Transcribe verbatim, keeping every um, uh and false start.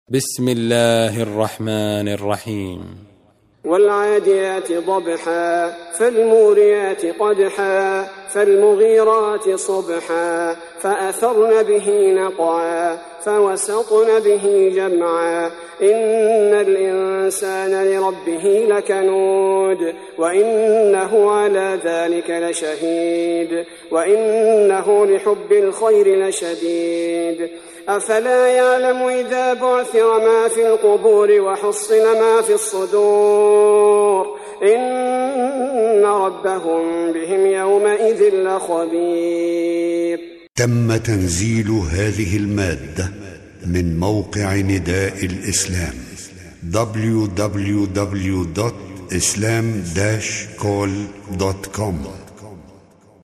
بسم الله الرحمن الرحيم. والعاديات ضبحا فالموريات قدحا فالمغيرات صبحا فأثرن به نقعا فوسطن به جمعا إن الإنسان لربه لكنود وإنه على ذلك لشهيد وإنه لحب الخير لشديد أفلا يعلم إذا بعثر ما في القبور وحصل ما في الصدور إن ربهم بهم يومئذ لخبير. تم تنزيل هذه المادة من موقع نداء الإسلام دبليو دبليو دبليو دوت إسلام داش كول دوت كوم.